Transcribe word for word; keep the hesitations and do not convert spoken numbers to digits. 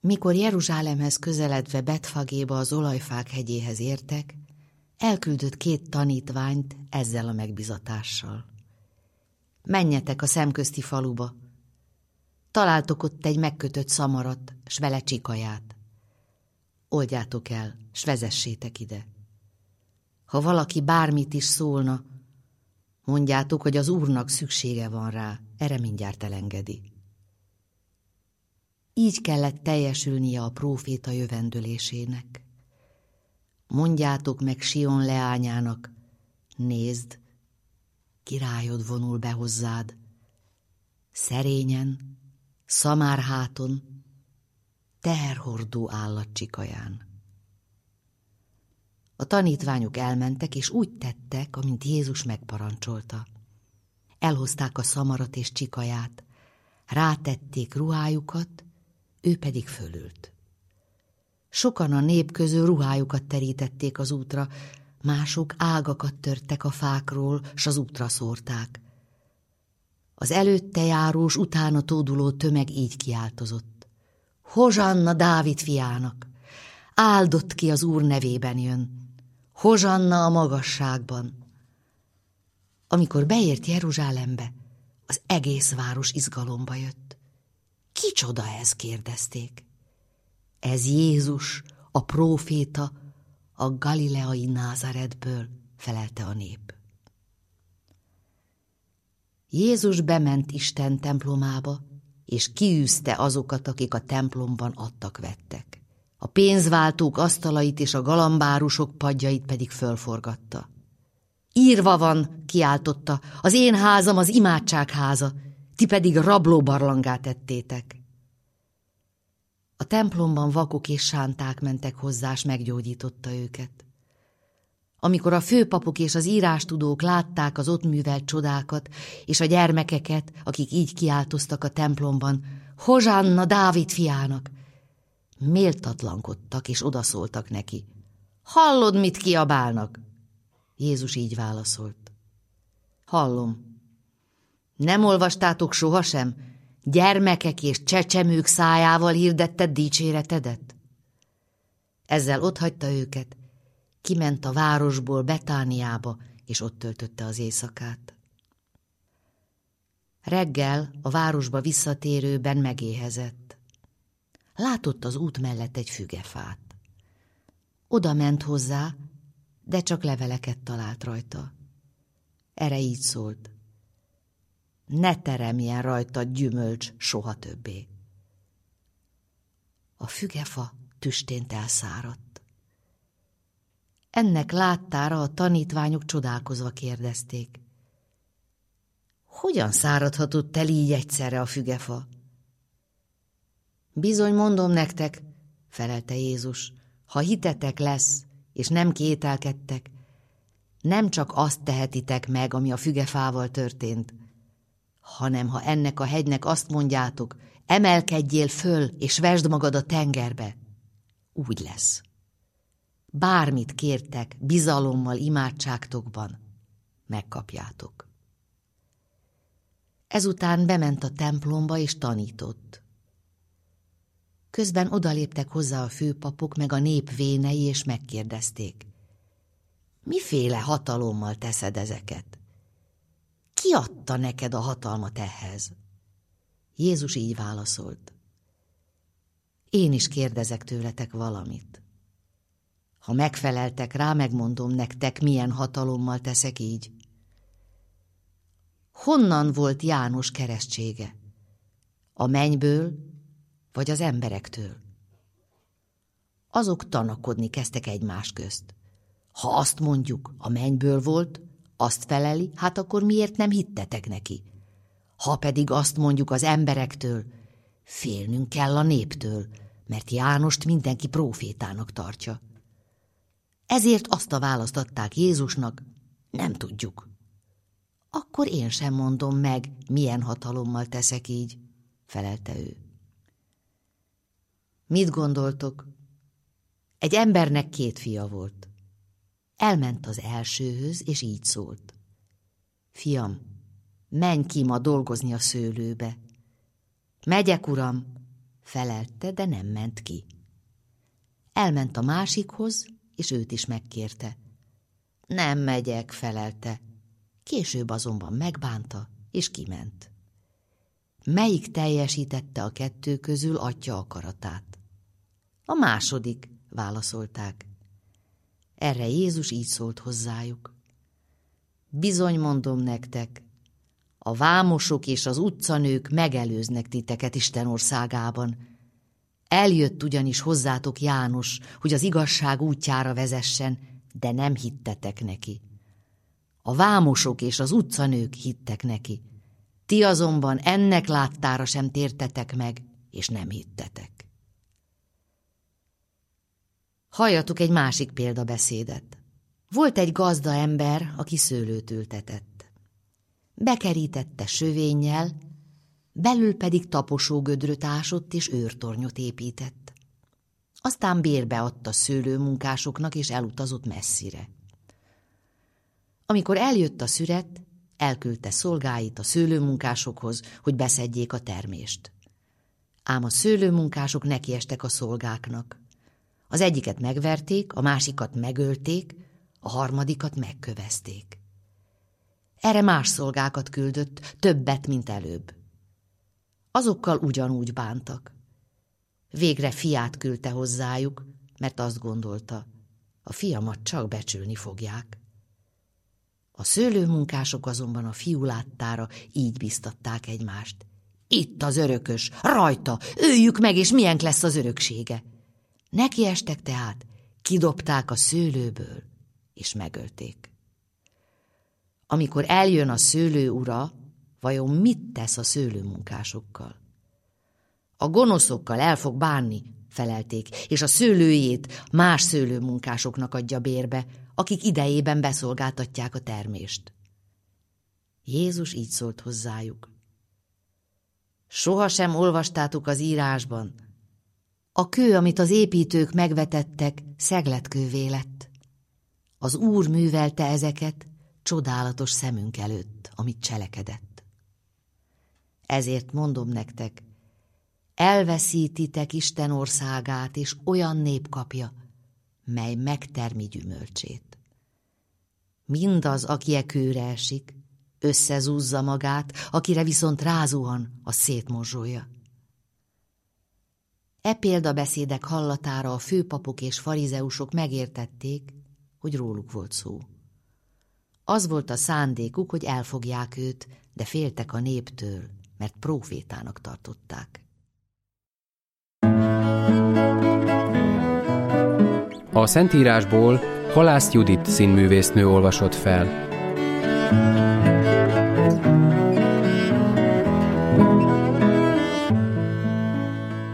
Mikor Jeruzsálemhez közeledve Betfagéba az olajfák hegyéhez értek, elküldött két tanítványt ezzel a megbizatással. Menjetek a szemközti faluba. Találtok ott egy megkötött szamarat, s vele csikaját. Oldjátok el, s vezessétek ide. Ha valaki bármit is szólna, mondjátok, hogy az Úrnak szüksége van rá, erre mindjárt elengedi. Így kellett teljesülnie a próféta jövendölésének. Mondjátok meg Sion leányának, nézd, királyod vonul be hozzád, szerényen, szamárháton, teherhordó állatcsikaján. A tanítványok elmentek, és úgy tettek, amint Jézus megparancsolta. Elhozták a szamarat és csikaját, rátették ruhájukat, ő pedig fölült. Sokan a nép közül ruhájukat terítették az útra, mások ágakat törtek a fákról, s az útra szórták. Az előtte járós, utána tóduló tömeg így kiáltozott. Hozsanna Dávid fiának! Áldott ki az Úr nevében jön! Hozsanna a magasságban! Amikor beért Jeruzsálembe, az egész város izgalomba jött. Kicsoda ez? Kérdezték. Ez Jézus, a próféta, a galileai Názáretből, felelte a nép. Jézus bement Isten templomába, és kiűzte azokat, akik a templomban adtak-vettek. A pénzváltók asztalait és a galambárusok padjait pedig fölforgatta. Írva van, kiáltotta, az én házam az imádságháza, ti pedig rablóbarlanggá tettétek. A templomban vakok és sánták mentek hozzá, s meggyógyította őket. Amikor a főpapok és az írástudók látták az ott művelt csodákat, és a gyermekeket, akik így kiáltoztak a templomban, Hozsanna Dávid fiának, méltatlankodtak és odaszóltak neki. Hallod, mit kiabálnak? Jézus így válaszolt. Hallom. Nem olvastátok sohasem? Gyermekek és csecsemők szájával hirdetted dicséretedet? Ezzel otthagyta őket, kiment a városból Betániába, és ott töltötte az éjszakát. Reggel a városba visszatérőben megéhezett. Látott az út mellett egy fügefát. Oda ment hozzá, de csak leveleket talált rajta. Erre így szólt. Ne teremjen rajta gyümölcs soha többé. A fügefa tüstént elszáradt. Ennek láttára a tanítványok csodálkozva kérdezték. Hogyan száradhatott el így egyszerre a fügefa? Bizony mondom nektek, felelte Jézus, ha hitetek lesz, és nem kételkedtek, nem csak azt tehetitek meg, ami a fügefával történt, hanem ha ennek a hegynek azt mondjátok, emelkedjél föl, és vesd magad a tengerbe, úgy lesz. Bármit kértek, bizalommal imádságtokban, megkapjátok. Ezután bement a templomba, és tanított. Közben odaléptek hozzá a főpapok, meg a nép vénei, és megkérdezték. Miféle hatalommal teszed ezeket? Ki adta neked a hatalmat ehhez? Jézus így válaszolt. Én is kérdezek tőletek valamit. Ha megfeleltek rá, megmondom nektek, milyen hatalommal teszek így. Honnan volt János keresztsége? A mennyből, vagy az emberektől? Azok tanakodni kezdtek egymás közt. Ha azt mondjuk, a mennyből volt, azt feleli, hát akkor miért nem hittetek neki? Ha pedig azt mondjuk az emberektől, félnünk kell a néptől, mert Jánost mindenki prófétának tartja. Ezért azt a választ adták Jézusnak, nem tudjuk. Akkor én sem mondom meg, milyen hatalommal teszek így, felelte ő. Mit gondoltok? Egy embernek két fia volt. Elment az elsőhöz, és így szólt. Fiam, menj ki ma dolgozni a szőlőbe. Megyek, uram, felelte, de nem ment ki. Elment a másikhoz, és őt is megkérte. Nem megyek, felelte. Később azonban megbánta, és kiment. Melyik teljesítette a kettő közül atya akaratát? A második, válaszolták. Erre Jézus így szólt hozzájuk. Bizony mondom nektek, a vámosok és az utcanők megelőznek titeket Isten országában. Eljött ugyanis hozzátok János, hogy az igazság útjára vezessen, de nem hittetek neki. A vámosok és az utcanők hittek neki. Ti azonban ennek láttára sem tértetek meg, és nem hittetek. Halljatok egy másik példabeszédet. Volt egy gazda ember, aki szőlőt ültetett. Bekerítette sövénnyel, belül pedig taposógödröt ásott és őrtornyot épített. Aztán bérbe adta szőlőmunkásoknak, és elutazott messzire. Amikor eljött a szüret, elküldte szolgáit a szőlőmunkásokhoz, hogy beszedjék a termést. Ám a szőlőmunkások nekiestek a szolgáknak. Az egyiket megverték, a másikat megölték, a harmadikat megkövezték. Erre más szolgákat küldött, többet, mint előbb. Azokkal ugyanúgy bántak. Végre fiát küldte hozzájuk, mert azt gondolta, a fiamat csak becsülni fogják. A szőlőmunkások azonban a fiú láttára így biztatták egymást. Itt az örökös, rajta, öljük meg, és milyen lesz az öröksége. Nekiestek tehát, kidobták a szőlőből, és megölték. Amikor eljön a szőlő ura, vajon mit tesz a szőlőmunkásokkal? A gonoszokkal el fog bánni, felelték, és a szőlőjét más szőlőmunkásoknak adja bérbe, akik idejében beszolgáltatják a termést. Jézus így szólt hozzájuk. Sohasem olvastátok az írásban? A kő, amit az építők megvetettek, szegletkővé lett. Az Úr művelte ezeket csodálatos szemünk előtt, amit cselekedett. Ezért mondom nektek, elveszítitek Isten országát, és olyan nép kapja, mely megtermi gyümölcsét. Mindaz, aki e kőre esik, összezúzza magát, akire viszont rázuhan, az szétmorzsolja. E példabeszédek hallatára a főpapok és farizeusok megértették, hogy róluk volt szó. Az volt a szándékuk, hogy elfogják őt, de féltek a néptől, mert prófétának tartották. A Szentírásból Halász Judit színművésznő olvasott fel.